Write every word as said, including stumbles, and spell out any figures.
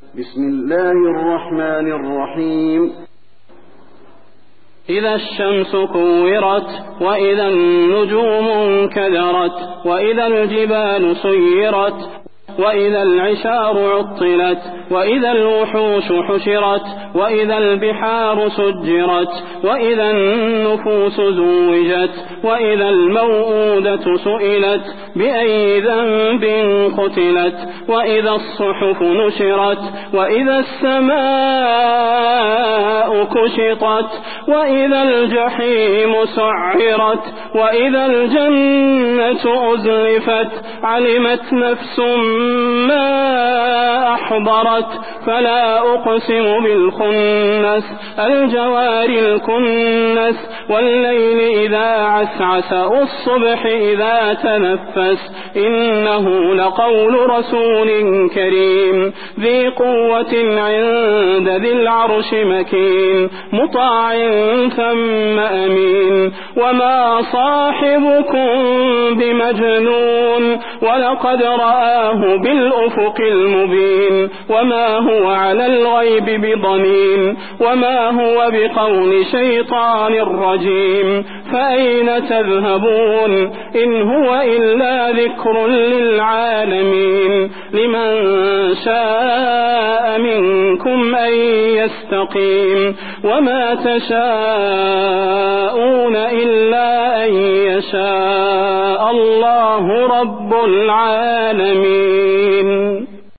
بسم الله الرحمن الرحيم. إذا الشمس كورت وإذا النجوم انكدرت وإذا الجبال سيرت وإذا العشار عطلت وإذا الوحوش حشرت وإذا البحار سجرت وإذا النفوس زوجت وإذا الموءودة سئلت بأي ذنب قتلت وإذا الصحف نشرت وإذا السماء كشطت وإذا الجحيم سعرت وإذا الجنة أزلفت علمت نفس ما أحضرت فلا أقسم بالخنس الجوار الكنس والليل إذا عسعس والصبح إذا تنفس إنه لقول رسول كريم ذي قوة عند ذي العرش مكين مطاع ثم أمين وما صاحبكم بمجنون ولقد رآه بالأفق المبين وما هو على الغيب بضنين وما هو بقول شيطان رجيم فأين تذهبون إن هو إلا ذكر للعالمين لمن شاء منكم أن يستقيم وما تشاءون إلا أن يشاء الله رب العالمين.